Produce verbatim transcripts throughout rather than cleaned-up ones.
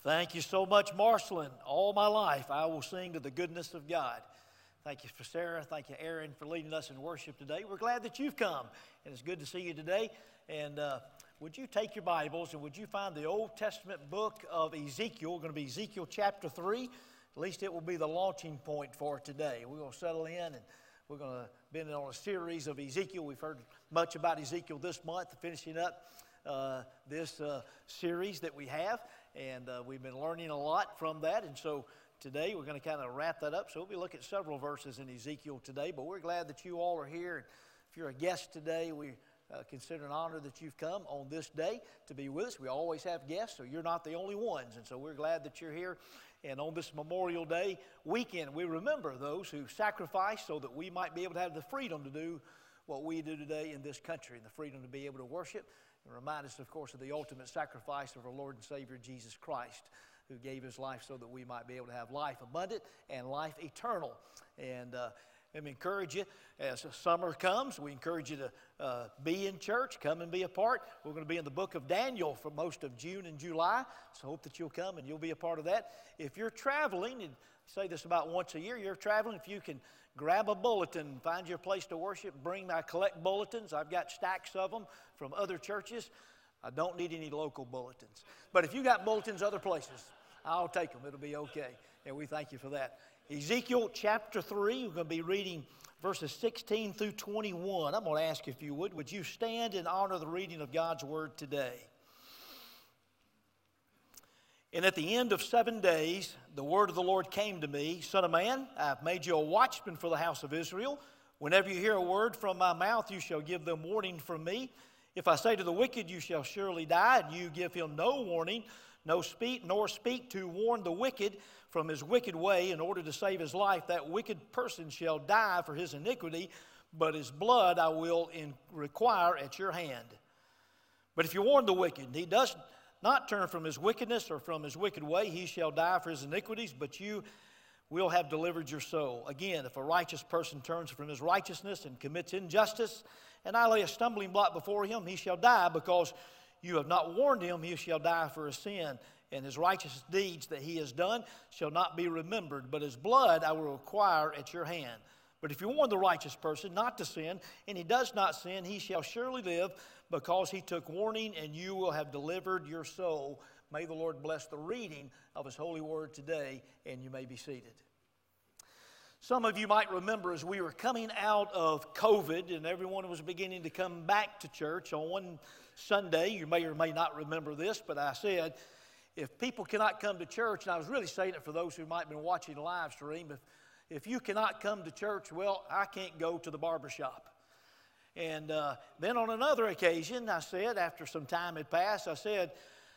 Thank you so much, Marceline. All my life, I will sing to the goodness of God. Thank you for Sarah. Thank you, Aaron, for leading us in worship today. We're glad that you've come, and it's good to see you today. And uh, would you take your Bibles, and would you find the Old Testament book of Ezekiel? Going to be Ezekiel chapter three. At least it will be the launching point for today. We're going to settle in, and we're going to be on a series of Ezekiel. We've heard much about Ezekiel this month, finishing up uh, this uh, series that we have. And uh, we've been learning a lot from that. And so today we're going to kind of wrap that up. So we'll be looking at several verses in Ezekiel today. But we're glad that you all are here. And if you're a guest today, we uh, consider an honor that you've come on this day to be with us. We always have guests, so you're not the only ones. And so we're glad that you're here. And on this Memorial Day weekend, we remember those who sacrificed so that we might be able to have the freedom to do what we do today in this country, and the freedom to be able to worship. And remind us, of course, of the ultimate sacrifice of our Lord and Savior, Jesus Christ, who gave his life so that we might be able to have life abundant and life eternal. And uh, let me encourage you, as summer comes, we encourage you to uh, be in church, come and be a part. We're going to be in the book of Daniel for most of June and July, so hope that you'll come and you'll be a part of that. If you're traveling, and I say this about once a year, you're traveling, if you can grab a bulletin, find your place to worship, bring. I collect bulletins. I've got stacks of them from other churches. I don't need any local bulletins. But if you got bulletins other places, I'll take them. It'll be okay. And we thank you for that. Ezekiel chapter three, we're going to be reading verses sixteen through twenty-one. I'm going to ask if you would, would you stand and honor the reading of God's word today? And at the end of seven days, the word of the Lord came to me, Son of man, I have made you a watchman for the house of Israel. Whenever you hear a word from my mouth, you shall give them warning from me. If I say to the wicked, you shall surely die, and you give him no warning, no speak, nor speak to warn the wicked from his wicked way in order to save his life, that wicked person shall die for his iniquity, but his blood I will in, require at your hand. But if you warn the wicked, he does not turn from his wickedness or from his wicked way, he shall die for his iniquities, but you will have delivered your soul. Again, if a righteous person turns from his righteousness and commits injustice, and I lay a stumbling block before him, he shall die, because you have not warned him, he shall die for his sin, and his righteous deeds that he has done shall not be remembered, but his blood I will require at your hand. But if you warn the righteous person not to sin, and he does not sin, he shall surely live, because he took warning, and you will have delivered your soul. May the Lord bless the reading of his holy word today, and you may be seated. Some of you might remember as we were coming out of COVID and everyone was beginning to come back to church on one Sunday, you may or may not remember this, but I said, if people cannot come to church, and I was really saying it for those who might have been watching the live stream, if, if you cannot come to church, well, I can't go to the barbershop. And uh, then on another occasion, I said, after some time had passed, I said,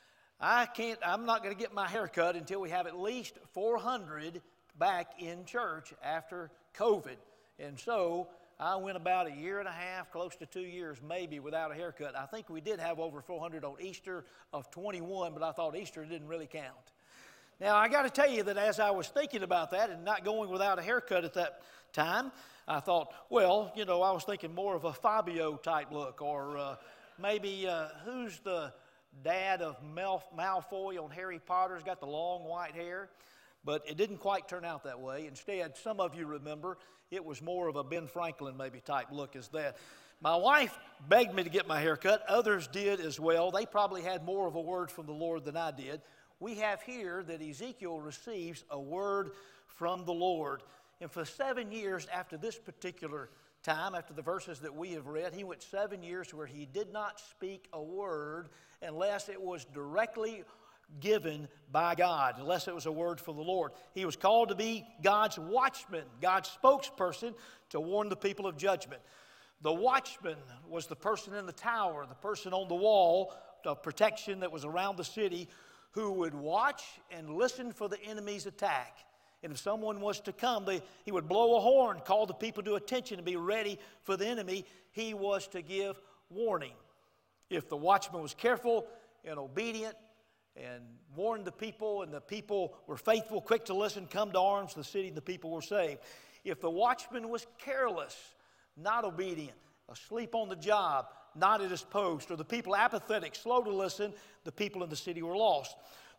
I can't, I'm not going to get my hair cut until we have at least four hundred back in church after COVID. And so I went about a year and a half, close to two years maybe, without a haircut. I think we did have over four hundred on Easter of twenty-one, but I thought Easter didn't really count. Now, I got to tell you that as I was thinking about that and not going without a haircut at that time, I thought, well, you know, I was thinking more of a Fabio type look, or uh, maybe uh, who's the dad of Mal- Malfoy on Harry Potter's got the long white hair? But it didn't quite turn out that way. Instead, some of you remember, it was more of a Ben Franklin maybe type look as that. My wife begged me to get my hair cut. Others did as well. They probably had more of a word from the Lord than I did. We have here that Ezekiel receives a word from the Lord. And for seven years after this particular time, after the verses that we have read, he went seven years where he did not speak a word unless it was directly given by God, unless it was a word from the Lord. He was called to be God's watchman, God's spokesperson to warn the people of judgment. The watchman was the person in the tower, the person on the wall of protection that was around the city, who would watch and listen for the enemy's attack. And if someone was to come, they, he would blow a horn, call the people to attention, and be ready for the enemy. He was to give warning. If the watchman was careful and obedient and warned the people, and the people were faithful, quick to listen, come to arms, the city and the people were saved. If the watchman was careless, not obedient, asleep on the job, not at his post, or the people apathetic, slow to listen, the people in the city were lost.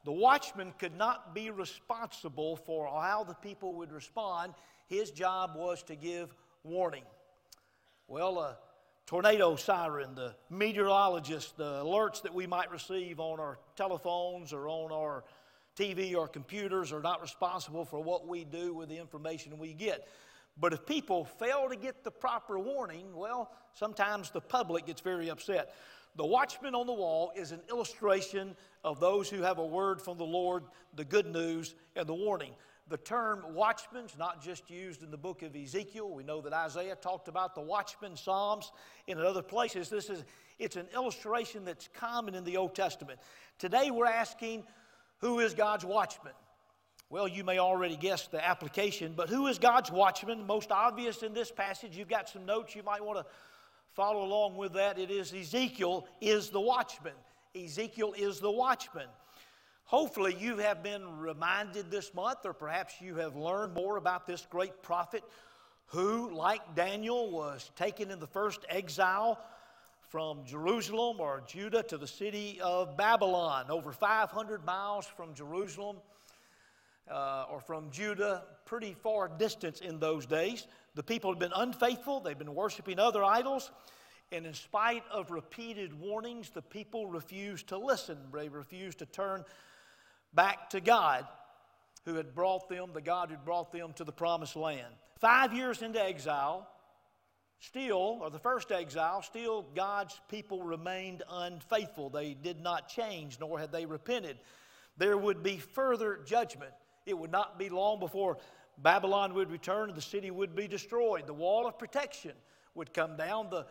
The watchman could not be responsible for how the people would respond. His job was to give warning. Well, a tornado siren, the meteorologist, the alerts that we might receive on our telephones or on our T V or computers are not responsible for what we do with the information we get. But if people fail to get the proper warning, well, sometimes the public gets very upset. The watchman on the wall is an illustration of those who have a word from the Lord, the good news, and the warning. The term watchman is not just used in the book of Ezekiel. We know that Isaiah talked about the watchman, Psalms, and in other places. This is, it's an illustration that's common in the Old Testament. Today we're asking, who is God's watchman? Well, you may already guess the application, but who is God's watchman? Most obvious in this passage. You've got some notes you might want to follow along with that. It is Ezekiel is the watchman. Ezekiel is the watchman. Hopefully you have been reminded this month, or perhaps you have learned more about this great prophet who, like Daniel, was taken in the first exile from Jerusalem or Judah to the city of Babylon, over five hundred miles from Jerusalem uh, or from Judah, pretty far distance in those days. The people had been unfaithful. They'd been worshiping other idols. And in spite of repeated warnings, the people refused to listen. They refused to turn back to God, who had brought them, the God who brought them to the promised land. Five years into exile, still, or the first exile, still God's people remained unfaithful. They did not change, nor had they repented. There would be further judgment. It would not be long before Babylon would return and the city would be destroyed. The wall of protection would come down. The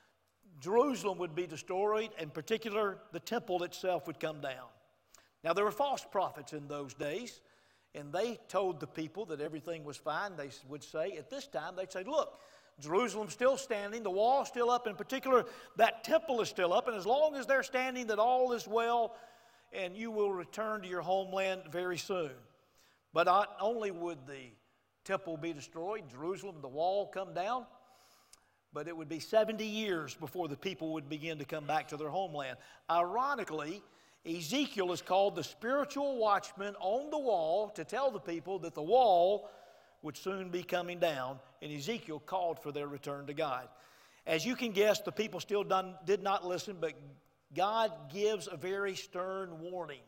Jerusalem would be destroyed. In particular, the temple itself would come down. Now, there were false prophets in those days, and they told the people that everything was fine. They would say, at this time, they'd say, look, Jerusalem's still standing, the wall's still up. In particular, that temple is still up, and as long as they're standing, that all is well, and you will return to your homeland very soon. But not only would the temple be destroyed, Jerusalem, the wall come down, but it would be seventy years before the people would begin to come back to their homeland. Ironically, Ezekiel is called the spiritual watchman on the wall to tell the people that the wall would soon be coming down, and Ezekiel called for their return to God. As you can guess, the people still done, did not listen, but God gives a very stern warning.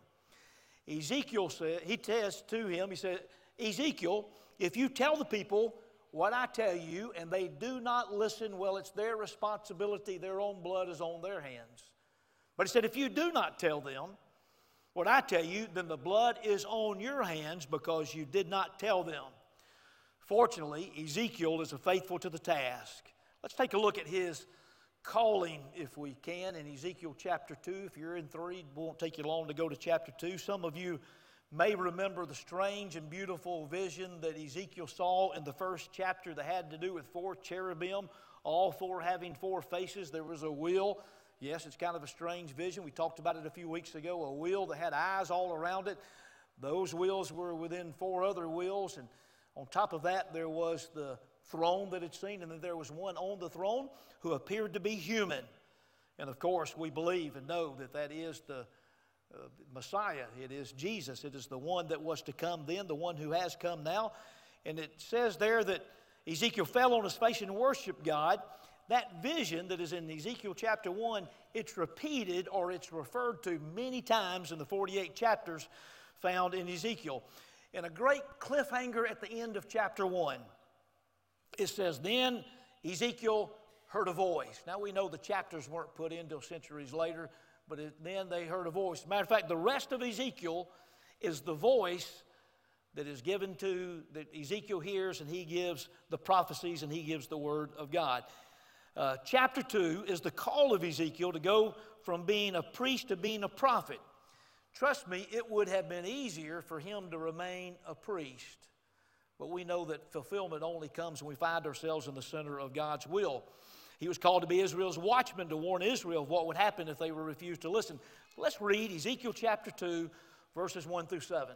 Ezekiel said, he says to him, he said, Ezekiel, if you tell the people what I tell you and they do not listen, well, it's their responsibility. Their own blood is on their hands. But he said, if you do not tell them what I tell you, then the blood is on your hands because you did not tell them. Fortunately, Ezekiel is faithful to the task. Let's take a look at his calling, if we can, in Ezekiel chapter two. If you're in three, it won't take you long to go to chapter two. Some of you may remember the strange and beautiful vision that Ezekiel saw in the first chapter that had to do with four cherubim, all four having four faces. There was a wheel. Yes, it's kind of a strange vision. We talked about it a few weeks ago, a wheel that had eyes all around it. Those wheels were within four other wheels, and on top of that, there was the throne that it's seen, and then there was one on the throne who appeared to be human. And of course, we believe and know that that is the uh, Messiah. It is Jesus. It is the one that was to come then, the one who has come now. And it says there that Ezekiel fell on his face and worshiped God. That vision that is in Ezekiel chapter one, it's repeated or it's referred to many times in the forty-eight chapters found in Ezekiel. And a great cliffhanger at the end of chapter one. It says, then Ezekiel heard a voice. Now we know the chapters weren't put in until centuries later, but it, then they heard a voice. As a matter of fact, the rest of Ezekiel is the voice that is given to, that Ezekiel hears, and he gives the prophecies and he gives the word of God. Uh, chapter two is the call of Ezekiel to go from being a priest to being a prophet. Trust me, it would have been easier for him to remain a priest. But we know that fulfillment only comes when we find ourselves in the center of God's will. He was called to be Israel's watchman to warn Israel of what would happen if they were refused to listen. Let's read Ezekiel chapter two, verses one through seven.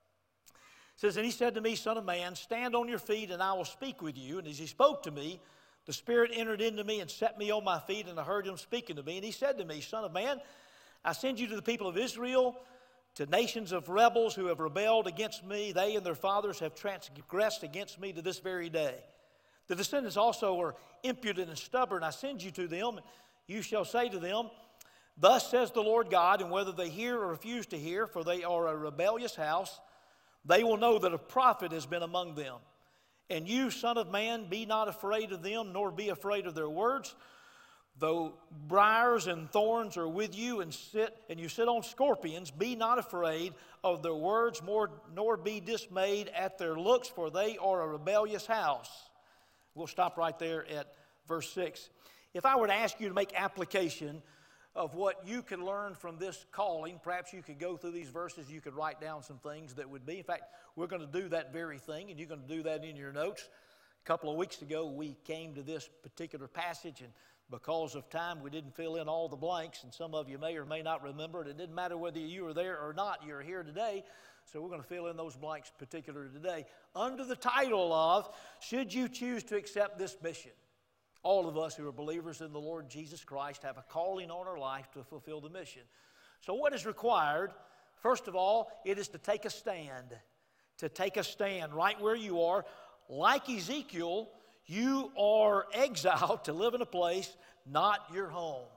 It says, and he said to me, son of man, stand on your feet and I will speak with you. And as he spoke to me, the Spirit entered into me and set me on my feet, and I heard him speaking to me. And he said to me, son of man, I send you to the people of Israel To nations of rebels who have rebelled against me, they and their fathers have transgressed against me to this very day. The descendants also are impudent and stubborn. I send you to them, and you shall say to them, Thus says the Lord God, and whether they hear or refuse to hear, for they are a rebellious house, they will know that a prophet has been among them. And you, son of man, be not afraid of them, nor be afraid of their words. Though briars and thorns are with you, and sit and you sit on scorpions, be not afraid of their words, nor, nor be dismayed at their looks, for they are a rebellious house. We'll stop right there at verse six. If I were to ask you to make application of what you can learn from this calling, perhaps you could go through these verses, you could write down some things that would be. In fact, we're going to do that very thing, and you're going to do that in your notes. A couple of weeks ago, we came to this particular passage, and because of time, we didn't fill in all the blanks, and some of you may or may not remember it. It didn't matter whether you were there or not, you're here today, so we're going to fill in those blanks particularly today. Under the title of, Should You Choose to Accept This Mission? All of us who are believers in the Lord Jesus Christ have a calling on our life to fulfill the mission. So what is required? First of all, it is to take a stand. To take a stand right where you are. Like Ezekiel, you are exiled to live in a place not your home.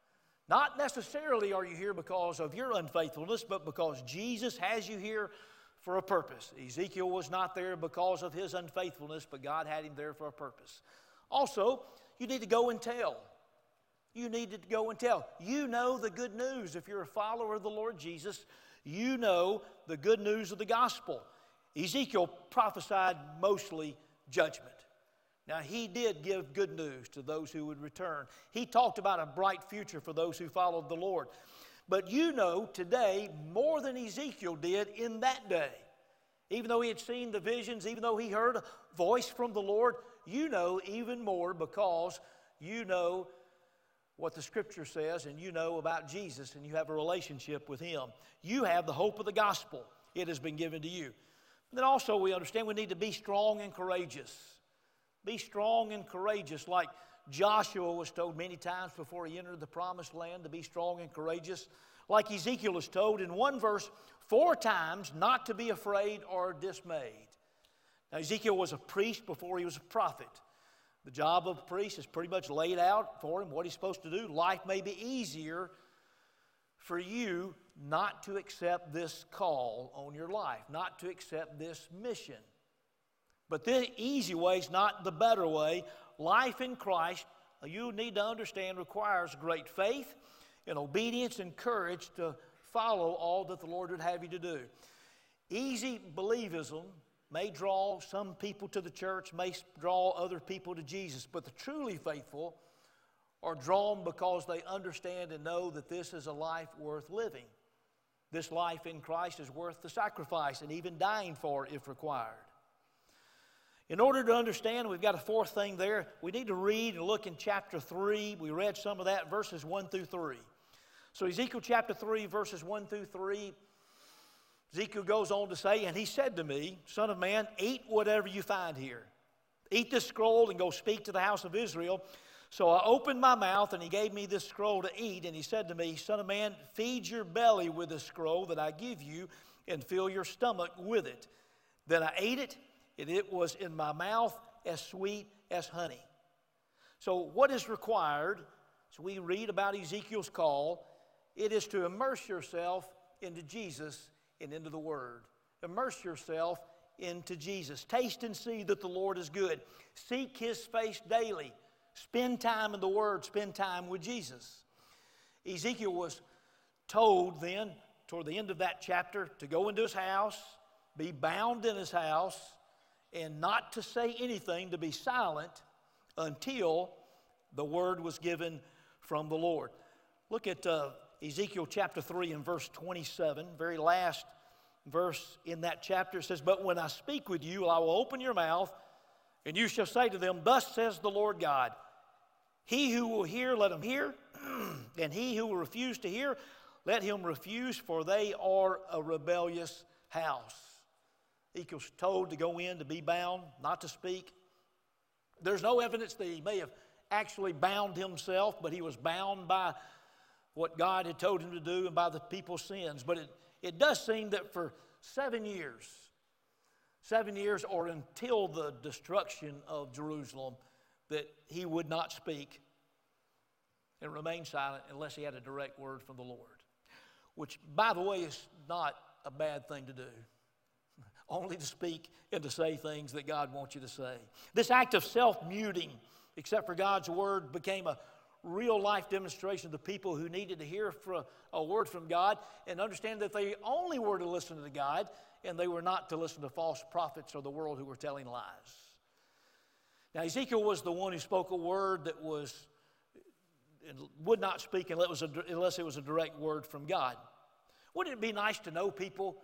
Not necessarily are you here because of your unfaithfulness, but because Jesus has you here for a purpose. Ezekiel was not there because of his unfaithfulness, but God had him there for a purpose. Also, you need to go and tell. You need to go and tell. You know the good news. If you're a follower of the Lord Jesus, you know the good news of the gospel. Ezekiel prophesied mostly judgment. Now, he did give good news to those who would return. He talked about a bright future for those who followed the Lord. But you know today more than Ezekiel did in that day. Even though he had seen the visions, even though he heard a voice from the Lord, you know even more because you know what the Scripture says and you know about Jesus and you have a relationship with him. You have the hope of the gospel. It has been given to you. And then also we understand we need to be strong and courageous. Be strong and courageous like Joshua was told many times before he entered the promised land to be strong and courageous. Like Ezekiel is told in one verse four times not to be afraid or dismayed. Now Ezekiel was a priest before he was a prophet. The job of a priest is pretty much laid out for him, what he's supposed to do. Life may be easier for you not to accept this call on your life, not to accept this mission. But the easy way is not the better way. Life in Christ, you need to understand, requires great faith and obedience and courage to follow all that the Lord would have you to do. Easy believism may draw some people to the church, may draw other people to Jesus, but the truly faithful are drawn because they understand and know that this is a life worth living. This life in Christ is worth the sacrifice and even dying for if required. In order to understand, we've got a fourth thing there. We need to read and look in chapter three. We read some of that, verses one through three. So Ezekiel chapter three, verses one through three, Ezekiel goes on to say, And he said to me, Son of man, eat whatever you find here. Eat this scroll and go speak to the house of Israel. So I opened my mouth, and he gave me this scroll to eat. And he said to me, Son of man, feed your belly with this scroll that I give you, and fill your stomach with it. Then I ate it, and it was in my mouth as sweet as honey. So what is required, so we read about Ezekiel's call, it is to immerse yourself into Jesus and into the Word. Immerse yourself into Jesus. Taste and see that the Lord is good. Seek His face daily. Spend time in the Word. Spend time with Jesus. Ezekiel was told then, toward the end of that chapter, to go into his house, be bound in his house, and not to say anything, to be silent until the word was given from the Lord. Look at uh, Ezekiel chapter three and verse twenty-seven, very last verse in that chapter. It says, But when I speak with you, I will open your mouth, and you shall say to them, Thus says the Lord God, He who will hear, let him hear, and he who will refuse to hear, let him refuse, for they are a rebellious house. Ezekiel's told to go in, to be bound, not to speak. There's no evidence that he may have actually bound himself, but he was bound by what God had told him to do and by the people's sins. But it, it does seem that for seven years, seven years or until the destruction of Jerusalem, that he would not speak and remain silent unless he had a direct word from the Lord. Which, by the way, is not a bad thing to do. Only to speak and to say things that God wants you to say. This act of self-muting, except for God's word, became a real-life demonstration of the people who needed to hear for a word from God and understand that they only were to listen to God and they were not to listen to false prophets or the world who were telling lies. Now, Ezekiel was the one who spoke a word that was would not speak unless it was a, unless it was a direct word from God. Wouldn't it be nice to know people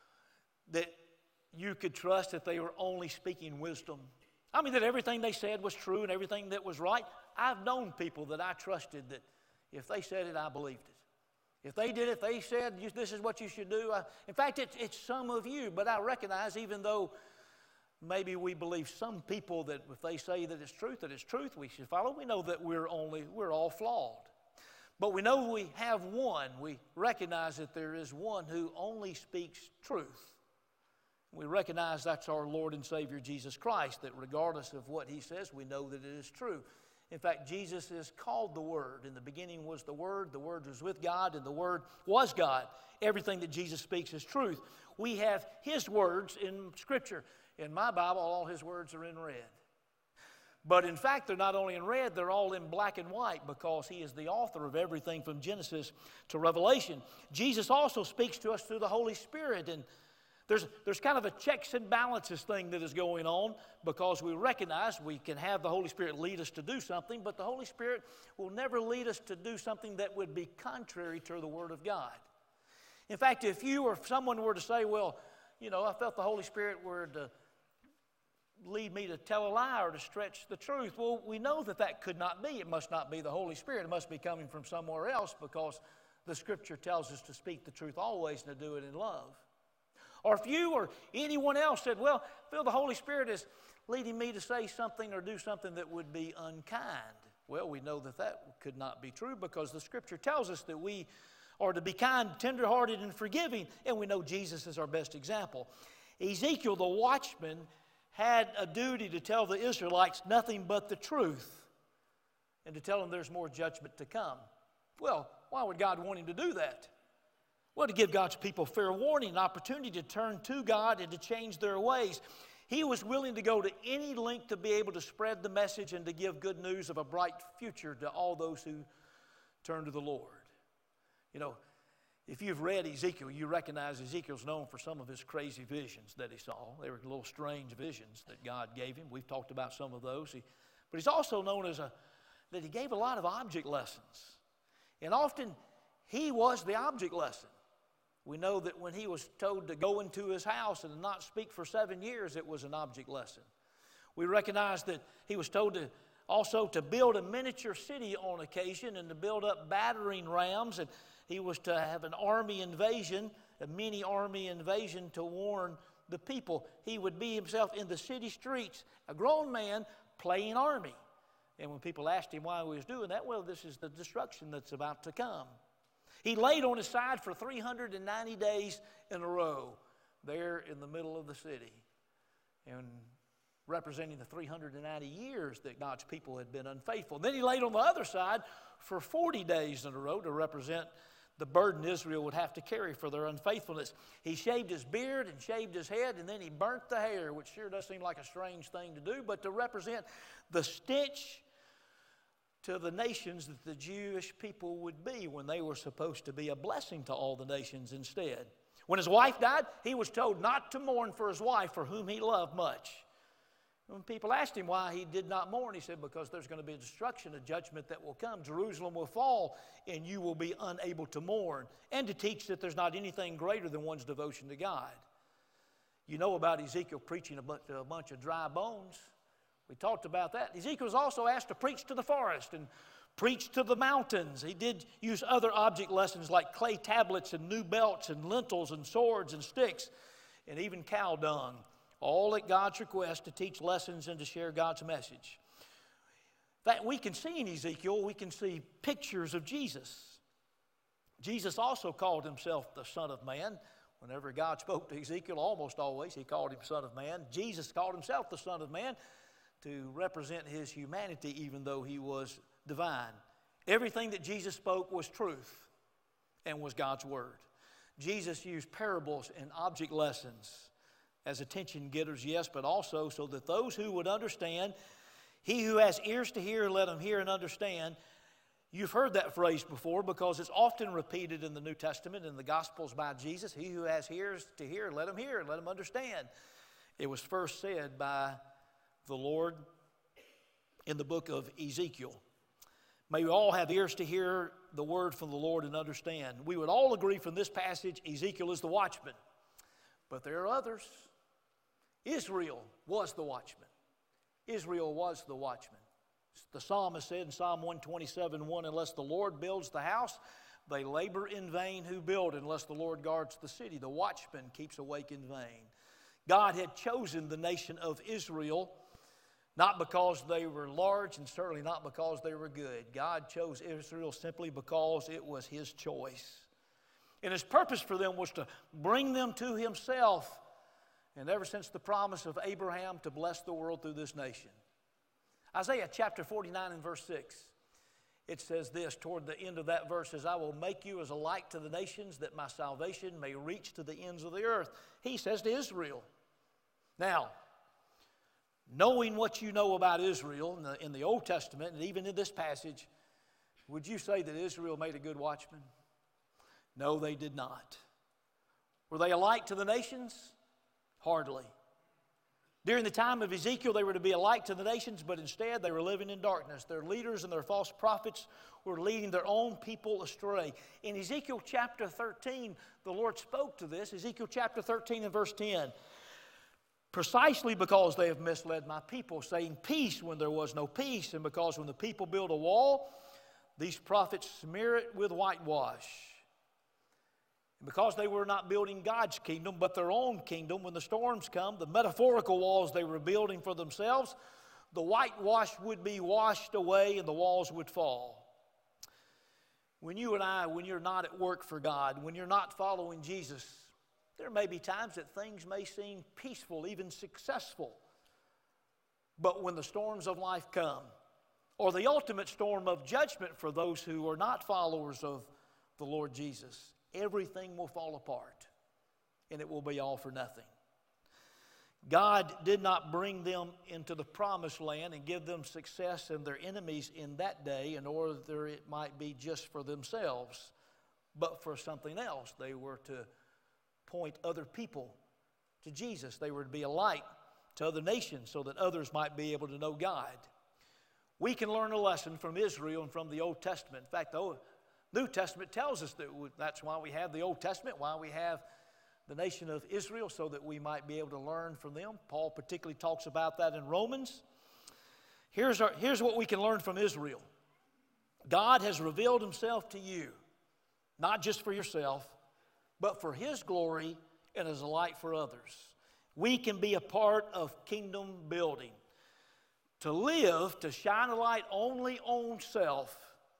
that you could trust that they were only speaking wisdom? I mean, that everything they said was true and everything that was right. I've known people that I trusted that if they said it, I believed it. If they did it, they said, this is what you should do. I, in fact, it's, it's some of you, but I recognize even though maybe we believe some people that if they say that it's truth, that it's truth, we should follow. We know that we're only, we're all flawed. But we know we have one. We recognize that there is one who only speaks truth. We recognize that's our Lord and Savior, Jesus Christ, that regardless of what he says, we know that it is true. In fact, Jesus is called the Word. In the beginning was the Word. The Word was with God, and the Word was God. Everything that Jesus speaks is truth. We have his words in Scripture. In my Bible, all his words are in red. But in fact, they're not only in red, they're all in black and white because he is the author of everything from Genesis to Revelation. Jesus also speaks to us through the Holy Spirit, and There's, there's kind of a checks and balances thing that is going on because we recognize we can have the Holy Spirit lead us to do something, but the Holy Spirit will never lead us to do something that would be contrary to the Word of God. In fact, if you or someone were to say, well, you know, I felt the Holy Spirit were to lead me to tell a lie or to stretch the truth, well, we know that that could not be. It must not be the Holy Spirit. It must be coming from somewhere else because the Scripture tells us to speak the truth always and to do it in love. Or if you or anyone else said, well, I feel the Holy Spirit is leading me to say something or do something that would be unkind. Well, we know that that could not be true because the Scripture tells us that we are to be kind, tenderhearted, and forgiving, and we know Jesus is our best example. Ezekiel, the watchman, had a duty to tell the Israelites nothing but the truth and to tell them there's more judgment to come. Well, why would God want him to do that? Well, to give God's people fair warning, an opportunity to turn to God and to change their ways. He was willing to go to any length to be able to spread the message and to give good news of a bright future to all those who turn to the Lord. You know, if you've read Ezekiel, you recognize Ezekiel's known for some of his crazy visions that he saw. They were little strange visions that God gave him. We've talked about some of those. He, but he's also known as a, that he gave a lot of object lessons. And often he was the object lesson. We know that when he was told to go into his house and not speak for seven years, it was an object lesson. We recognize that he was told to also to build a miniature city on occasion and to build up battering rams. And he was to have an army invasion, a mini army invasion to warn the people. He would be himself in the city streets, a grown man playing army. And when people asked him why he was doing that, well, this is the destruction that's about to come. He laid on his side for three hundred ninety days in a row there in the middle of the city, and representing the three hundred ninety years that God's people had been unfaithful. Then he laid on the other side for forty days in a row to represent the burden Israel would have to carry for their unfaithfulness. He shaved his beard and shaved his head, and then he burnt the hair, which sure does seem like a strange thing to do, but to represent the stench to the nations that the Jewish people would be when they were supposed to be a blessing to all the nations instead. When his wife died, he was told not to mourn for his wife, for whom he loved much. When people asked him why he did not mourn, he said, because there's going to be a destruction, a judgment that will come. Jerusalem will fall, and you will be unable to mourn. And to teach that there's not anything greater than one's devotion to God. You know about Ezekiel preaching to a bunch of dry bones. We talked about that. Ezekiel was also asked to preach to the forest and preach to the mountains. He did use other object lessons like clay tablets and new belts and lentils and swords and sticks and even cow dung, all at God's request to teach lessons and to share God's message. In fact, we can see in Ezekiel, we can see pictures of Jesus. Jesus also called himself the Son of Man. Whenever God spoke to Ezekiel, almost always, he called him Son of Man. Jesus called himself the Son of Man to represent his humanity, even though he was divine. Everything that Jesus spoke was truth and was God's Word. Jesus used parables and object lessons as attention getters, yes, but also so that those who would understand, he who has ears to hear, let him hear and understand. You've heard that phrase before because it's often repeated in the New Testament and the Gospels by Jesus. He who has ears to hear, let him hear and let him understand. It was first said by the Lord in the book of Ezekiel. May we all have ears to hear the word from the Lord and understand. We would all agree from this passage, Ezekiel is the watchman. But there are others. Israel was the watchman. Israel was the watchman. The psalmist said in Psalm one twenty-seven, one, unless the Lord builds the house, they labor in vain who build, unless the Lord guards the city. The watchman keeps awake in vain. God had chosen the nation of Israel, not because they were large and certainly not because they were good. God chose Israel simply because it was his choice. And his purpose for them was to bring them to himself. And ever since the promise of Abraham to bless the world through this nation. Isaiah chapter forty-nine and verse six, it says this, toward the end of that verse, says, I will make you as a light to the nations, that my salvation may reach to the ends of the earth. He says to Israel. Now, knowing what you know about Israel in the, in the Old Testament, and even in this passage, would you say that Israel made a good watchman? No, they did not. Were they a light to the nations? Hardly. During the time of Ezekiel, they were to be a light to the nations, but instead they were living in darkness. Their leaders and their false prophets were leading their own people astray. In Ezekiel chapter thirteen, the Lord spoke to this. Ezekiel chapter thirteen and verse ten. Precisely because they have misled my people, saying peace when there was no peace, and because when the people build a wall, these prophets smear it with whitewash. And because they were not building God's kingdom, but their own kingdom, when the storms come, the metaphorical walls they were building for themselves, the whitewash would be washed away and the walls would fall. When you and I, when you're not at work for God, when you're not following Jesus, there may be times that things may seem peaceful, even successful. But when the storms of life come, or the ultimate storm of judgment for those who are not followers of the Lord Jesus, everything will fall apart, and it will be all for nothing. God did not bring them into the promised land and give them success and their enemies in that day in order that it might be just for themselves, but for something else. They were to point other people to Jesus. They were to be a light to other nations so that others might be able to know God. We can learn a lesson from Israel and from the Old Testament. In fact, the New Testament tells us that that's why we have the Old Testament, why we have the nation of Israel, so that we might be able to learn from them. Paul particularly talks about that in Romans. Here's, our, here's what we can learn from Israel. God has revealed himself to you, not just for yourself, but for his glory and as a light for others. We can be a part of kingdom building. To live, to shine a light only on self,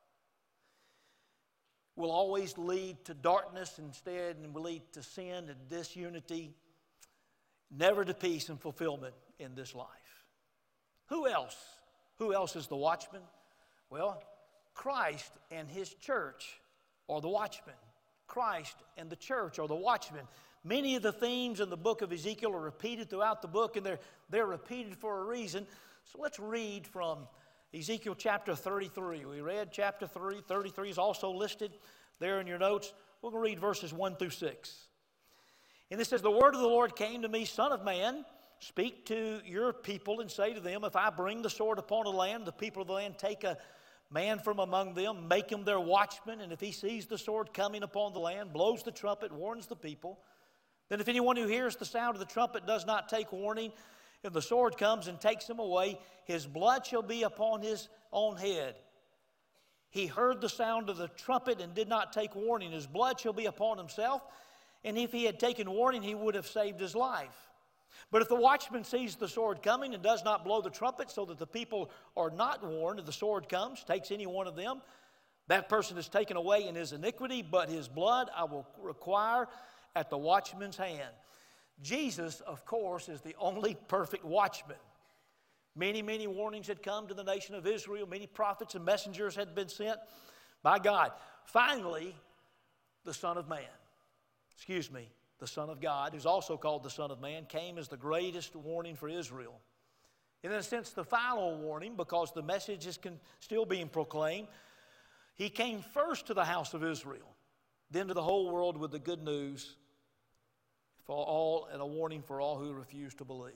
will always lead to darkness instead, and will lead to sin and disunity, never to peace and fulfillment in this life. Who else? Who else is the watchman? Well, Christ and his church are the watchmen. Christ and the church are the watchmen. Many of the themes in the book of Ezekiel are repeated throughout the book, and they're, they're repeated for a reason. So let's read from Ezekiel chapter thirty-three. We read chapter three. thirty-three is also listed there in your notes. We're going to read verses one through six. And it says, the word of the Lord came to me, Son of man, speak to your people and say to them, if I bring the sword upon a land, the people of the land take a man from among them, make him their watchman, and if he sees the sword coming upon the land, blows the trumpet, warns the people, then if anyone who hears the sound of the trumpet does not take warning, if the sword comes and takes him away, his blood shall be upon his own head. He heard the sound of the trumpet and did not take warning. His blood shall be upon himself, and if he had taken warning, he would have saved his life. But if the watchman sees the sword coming and does not blow the trumpet so that the people are not warned, if the sword comes, takes any one of them, that person is taken away in his iniquity, but his blood I will require at the watchman's hand. Jesus, of course, is the only perfect watchman. Many, many warnings had come to the nation of Israel. Many prophets and messengers had been sent by God. Finally, the Son of Man, excuse me, the Son of God, who's also called the Son of Man, came as the greatest warning for Israel. In a sense, the final warning, because the message is con- still being proclaimed. He came first to the house of Israel, then to the whole world with the good news for all, and a warning for all who refuse to believe.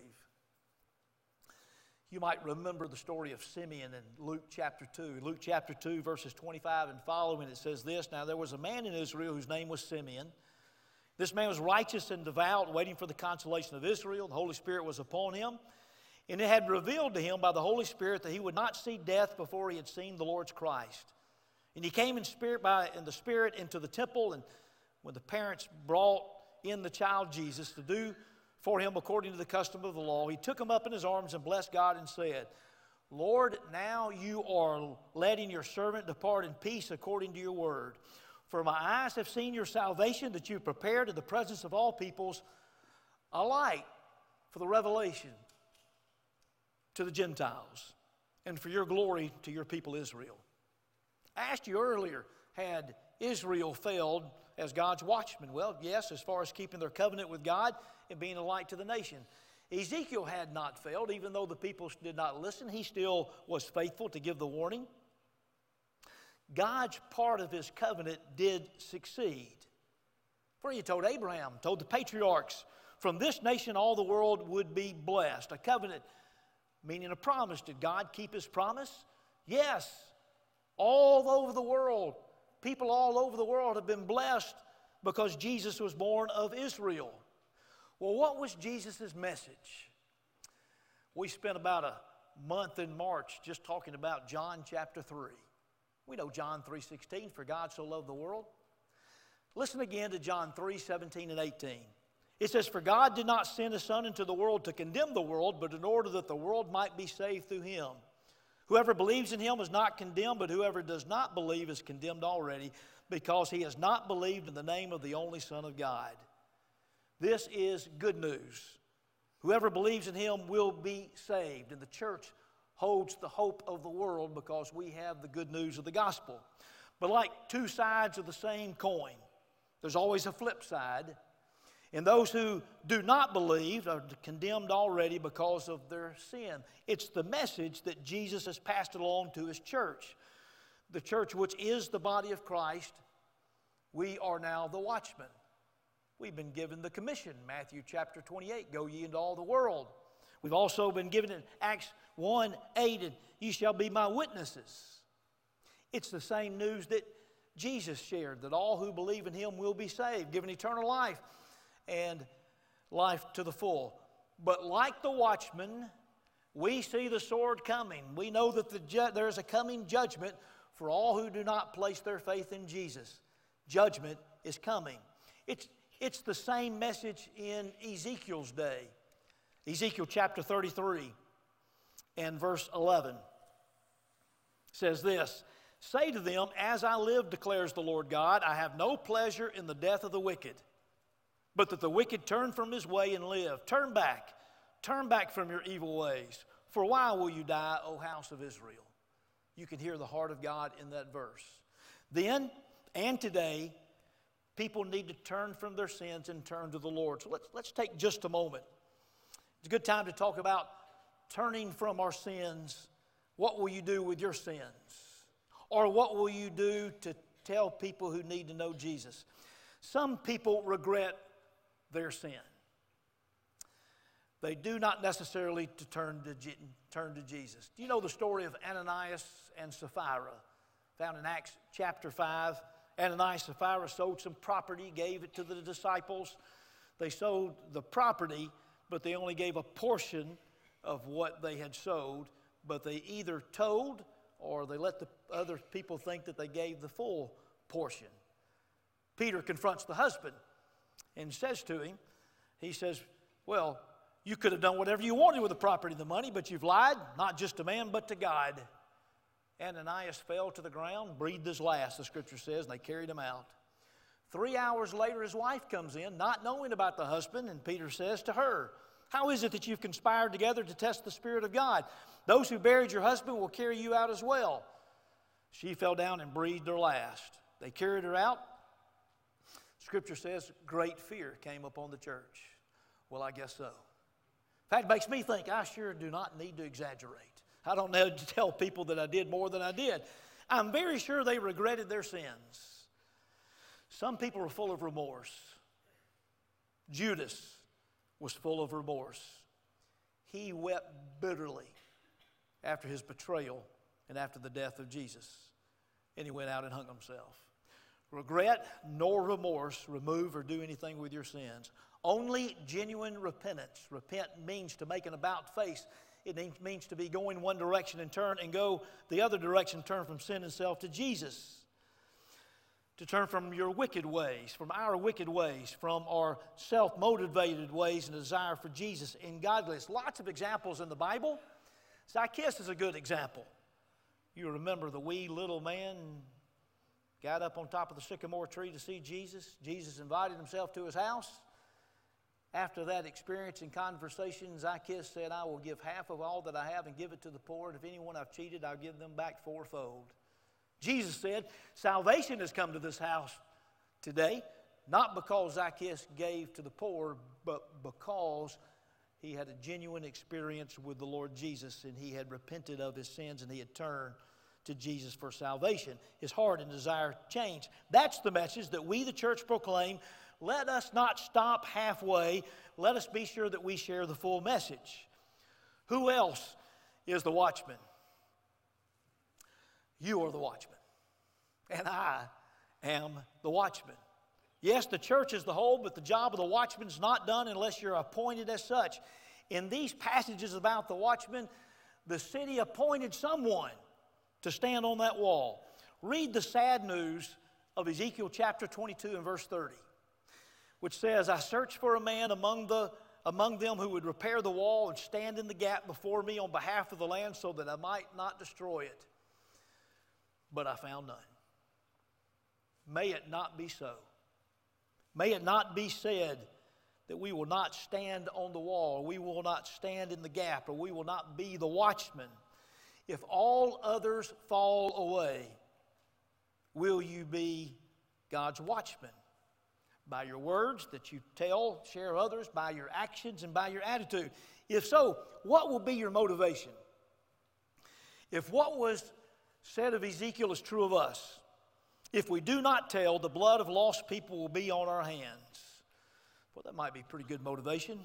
You might remember the story of Simeon in Luke chapter two. Luke chapter two, verses twenty-five and following, it says this: Now there was a man in Israel whose name was Simeon. This man was righteous and devout, waiting for the consolation of Israel. The Holy Spirit was upon him, and it had revealed to him by the Holy Spirit that he would not see death before he had seen the Lord's Christ. And he came in spirit by in the Spirit into the temple, and when the parents brought in the child Jesus to do for him according to the custom of the law, he took him up in his arms and blessed God and said, Lord, now you are letting your servant depart in peace according to your word. For my eyes have seen your salvation that you prepared in the presence of all peoples, a light for the revelation to the Gentiles, and for your glory to your people Israel. I asked you earlier, had Israel failed as God's watchman? Well, yes, as far as keeping their covenant with God and being a light to the nation. Ezekiel had not failed. Even though the people did not listen, he still was faithful to give the warning. God's part of his covenant did succeed. For he told Abraham, told the patriarchs, from this nation all the world would be blessed. A covenant meaning a promise. Did God keep his promise? Yes. All over the world, people all over the world have been blessed because Jesus was born of Israel. Well, what was Jesus' message? We spent about a month in March just talking about John chapter three. We know John three sixteen, for God so loved the world. Listen again to John three seventeen and eighteen. It says, for God did not send his Son into the world to condemn the world, but in order that the world might be saved through him. Whoever believes in him is not condemned, but whoever does not believe is condemned already, because he has not believed in the name of the only Son of God. This is good news. Whoever believes in him will be saved. And the church holds the hope of the world because we have the good news of the gospel. But like two sides of the same coin, there's always a flip side. And those who do not believe are condemned already because of their sin. It's the message that Jesus has passed along to his church. The church, which is the body of Christ, we are now the watchmen. We've been given the commission, Matthew chapter twenty-eight, go ye into all the world. We've also been given in Acts one eight, and ye shall be my witnesses. It's the same news that Jesus shared, that all who believe in him will be saved, given eternal life, and life to the full. But like the watchman, we see the sword coming. We know that the ju- there is a coming judgment for all who do not place their faith in Jesus. Judgment is coming. It's, it's the same message in Ezekiel's day. Ezekiel chapter thirty-three and verse eleven says this, say to them, as I live, declares the Lord God, I have no pleasure in the death of the wicked, but that the wicked turn from his way and live. Turn back. Turn back from your evil ways. For why will you die, O house of Israel? You can hear the heart of God in that verse. Then and today, people need to turn from their sins and turn to the Lord. So let's, let's take just a moment. It's a good time to talk about turning from our sins. What will you do with your sins? Or what will you do to tell people who need to know Jesus? Some people regret their sin. They do not necessarily to turn to, turn to Jesus. Do you know the story of Ananias and Sapphira? Found in Acts chapter five. Ananias and Sapphira sold some property, gave it to the disciples. They sold the property, but they only gave a portion of what they had sold. But they either told or they let the other people think that they gave the full portion. Peter confronts the husband and says to him, he says, well, you could have done whatever you wanted with the property and the money, but you've lied, not just to man, but to God. Ananias fell to the ground, breathed his last, the scripture says, and they carried him out. Three hours later, his wife comes in, not knowing about the husband, and Peter says to her, "How is it that you've conspired together to test the Spirit of God? Those who buried your husband will carry you out as well." She fell down and breathed her last. They carried her out. Scripture says great fear came upon the church. Well, I guess so. In fact, it makes me think I sure do not need to exaggerate. I don't need to tell people that I did more than I did. I'm very sure they regretted their sins. Some people were full of remorse. Judas was full of remorse. He wept bitterly after his betrayal and after the death of Jesus. And he went out and hung himself. Regret nor remorse remove or do anything with your sins. Only genuine repentance. Repent means to make an about face. It means to be going one direction and turn and go the other direction, turn from sin and self to Jesus. To turn from your wicked ways, from our wicked ways, from our self-motivated ways and desire for Jesus and godliness. Lots of examples in the Bible. Zacchaeus is a good example. You remember the wee little man got up on top of the sycamore tree to see Jesus. Jesus invited himself to his house. After that experience and conversation, Zacchaeus said, "I will give half of all that I have and give it to the poor. And if anyone I've cheated, I'll give them back fourfold." Jesus said, salvation has come to this house today, not because Zacchaeus gave to the poor, but because he had a genuine experience with the Lord Jesus, and he had repented of his sins, and he had turned to Jesus for salvation. His heart and desire changed. That's the message that we, the church, proclaim. Let us not stop halfway. Let us be sure that we share the full message. Who else is the watchman? You are the watchman, and I am the watchman. Yes, the church is the whole, but the job of the watchman is not done unless you're appointed as such. In these passages about the watchman, the city appointed someone to stand on that wall. Read the sad news of Ezekiel chapter twenty-two and verse thirty, which says, "I searched for a man among the among them who would repair the wall and stand in the gap before me on behalf of the land so that I might not destroy it. But I found none." May it not be so. May it not be said that we will not stand on the wall, or we will not stand in the gap, or we will not be the watchman. If all others fall away, will you be God's watchman? By your words that you tell, share others, by your actions, and by your attitude. If so, what will be your motivation? If what was said of Ezekiel is true of us, if we do not tell, the blood of lost people will be on our hands. Well, that might be pretty good motivation.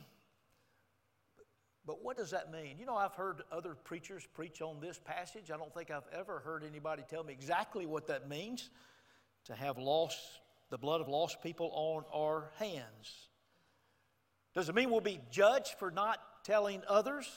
But what does that mean? You know, I've heard other preachers preach on this passage. I don't think I've ever heard anybody tell me exactly what that means, to have lost, the blood of lost people on our hands. Does it mean we'll be judged for not telling others?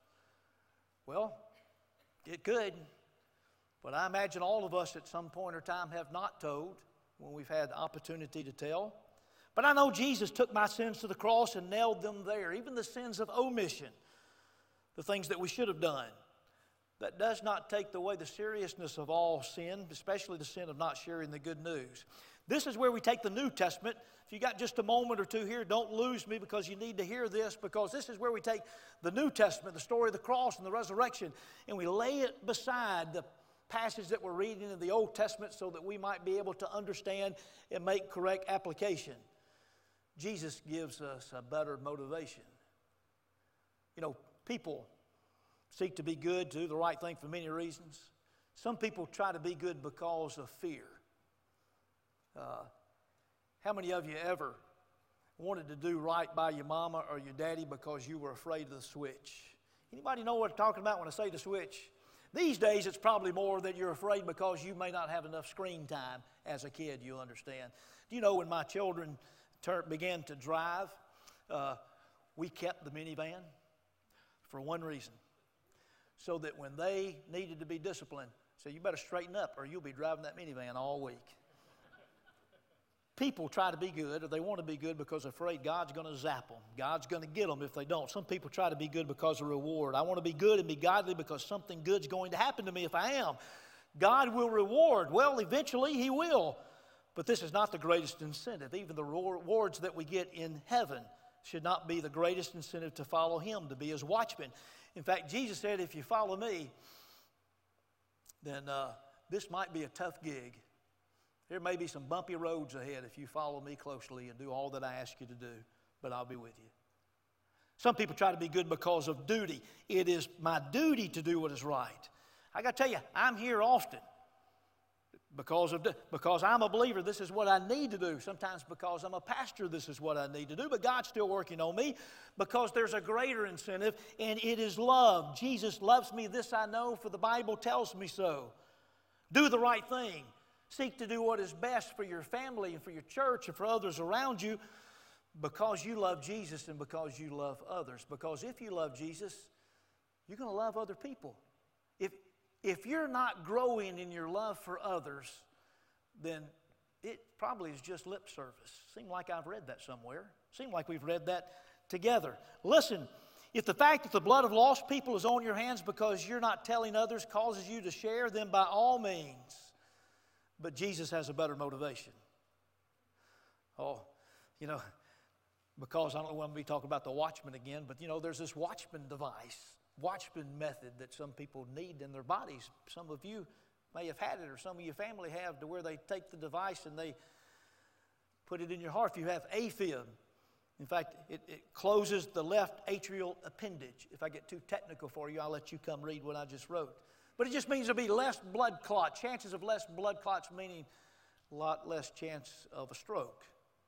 Well, it could. But I imagine all of us at some point or time have not told when we've had the opportunity to tell. But I know Jesus took my sins to the cross and nailed them there, even the sins of omission, the things that we should have done. That does not take away the seriousness of all sin, especially the sin of not sharing the good news. This is where we take the New Testament. If you got just a moment or two here, don't lose me because you need to hear this, because this is where we take the New Testament, the story of the cross and the resurrection, and we lay it beside the passage that we're reading in the Old Testament so that we might be able to understand and make correct application. Jesus gives us a better motivation. You know, people seek to be good, to do the right thing for many reasons. Some people try to be good because of fear. Uh, how many of you ever wanted to do right by your mama or your daddy because you were afraid of the switch? Anybody know what I'm talking about when I say the switch? These days, it's probably more that you're afraid because you may not have enough screen time as a kid, you'll understand. Do you know when my children tur- began to drive, uh, we kept the minivan for one reason, so that when they needed to be disciplined, so you better straighten up or you'll be driving that minivan all week. People try to be good, or they want to be good because they're afraid God's going to zap them. God's going to get them if they don't. Some people try to be good because of reward. I want to be good and be godly because something good's going to happen to me if I am. God will reward. Well, eventually He will. But this is not the greatest incentive. Even the rewards that we get in heaven should not be the greatest incentive to follow him, to be his watchman. In fact, Jesus said, if you follow me, then uh, this might be a tough gig. There may be some bumpy roads ahead if you follow me closely and do all that I ask you to do, but I'll be with you. Some people try to be good because of duty. It is my duty to do what is right. I got to tell you, I'm here often because of because I'm a believer. This is what I need to do. Sometimes because I'm a pastor, this is what I need to do. But God's still working on me because there's a greater incentive, and it is love. Jesus loves me. This I know, for the Bible tells me so. Do the right thing. Seek to do what is best for your family and for your church and for others around you, because you love Jesus and because you love others. Because if you love Jesus, you're going to love other people. If, if you're not growing in your love for others, then it probably is just lip service. Seems like I've read that somewhere. Seems like we've read that together. Listen, if the fact that the blood of lost people is on your hands because you're not telling others causes you to share, then by all means. But Jesus has a better motivation. Oh, you know, because I don't want to be talking about the watchman again, but you know, there's this watchman device, watchman method that some people need in their bodies. Some of you may have had it, or some of your family have, to where they take the device and they put it in your heart. If you have AFib, in fact, it, it closes the left atrial appendage. If I get too technical for you, I'll let you come read what I just wrote. But it just means there'll be less blood clot, chances of less blood clots, meaning a lot less chance of a stroke.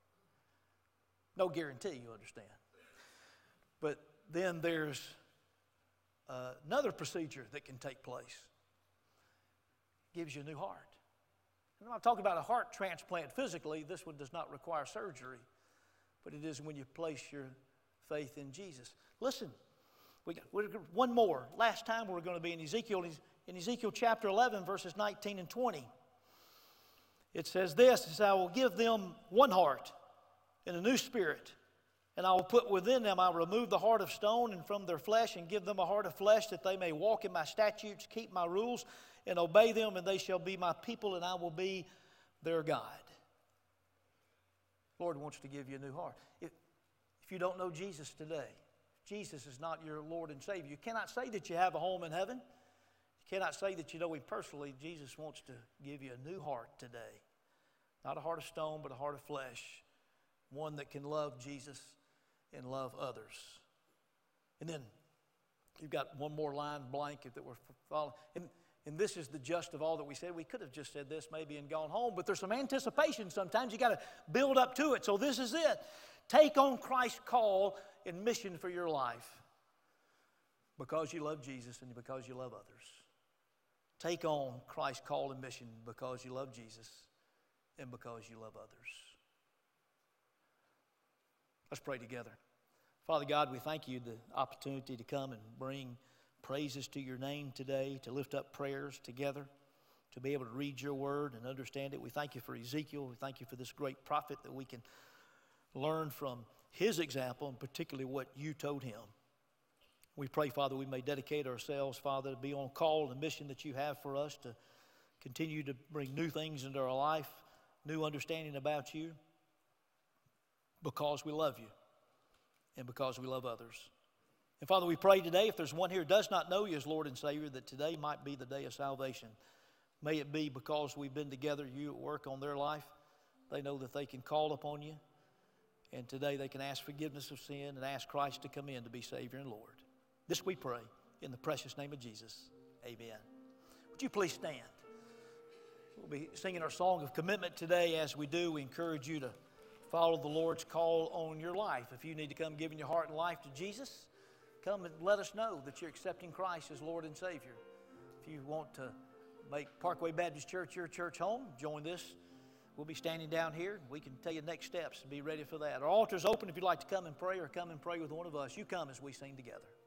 No guarantee, you understand. But then there's uh, another procedure that can take place. Gives you a new heart. And I'm not talking about a heart transplant physically. This one does not require surgery. But it is when you place your faith in Jesus. Listen, we got we're, one more. Last time we're going to be in Ezekiel. In Ezekiel chapter eleven, verses nineteen and twenty. It says this, it says, I will give them one heart and a new spirit, and I will put within them, I will remove the heart of stone and from their flesh, and give them a heart of flesh, that they may walk in my statutes, keep my rules, and obey them, and they shall be my people, and I will be their God. The Lord wants to give you a new heart. If, if you don't know Jesus today, Jesus is not your Lord and Savior, you cannot say that you have a home in heaven. You cannot say that you know him personally. Jesus wants to give you a new heart today. Not a heart of stone, but a heart of flesh. One that can love Jesus and love others. And then you've got one more line blank that we're following. And, and this is the just of all that we said. We could have just said this maybe and gone home, but there's some anticipation sometimes. You got to build up to it. So this is it. Take on Christ's call and mission for your life because you love Jesus and because you love others. Take on Christ's call and mission because you love Jesus and because you love others. Let's pray together. Father God, we thank you for the opportunity to come and bring praises to your name today, to lift up prayers together, to be able to read your word and understand it. We thank you for Ezekiel. We thank you for this great prophet that we can learn from his example, and particularly what you told him. We pray, Father, we may dedicate ourselves, Father, to be on call and mission that you have for us, to continue to bring new things into our life, new understanding about you, because we love you and because we love others. And Father, we pray today, if there's one here who does not know you as Lord and Savior, that today might be the day of salvation. May it be because we've been together, you at work on their life. They know that they can call upon you, and today they can ask forgiveness of sin and ask Christ to come in to be Savior and Lord. This we pray in the precious name of Jesus. Amen. Would you please stand? We'll be singing our song of commitment today. As we do, we encourage you to follow the Lord's call on your life. If you need to come giving your heart and life to Jesus, come and let us know that you're accepting Christ as Lord and Savior. If you want to make Parkway Baptist Church your church home, join this. We'll be standing down here. We can tell you next steps and be ready for that. Our altar's open if you'd like to come and pray or come and pray with one of us. You come as we sing together.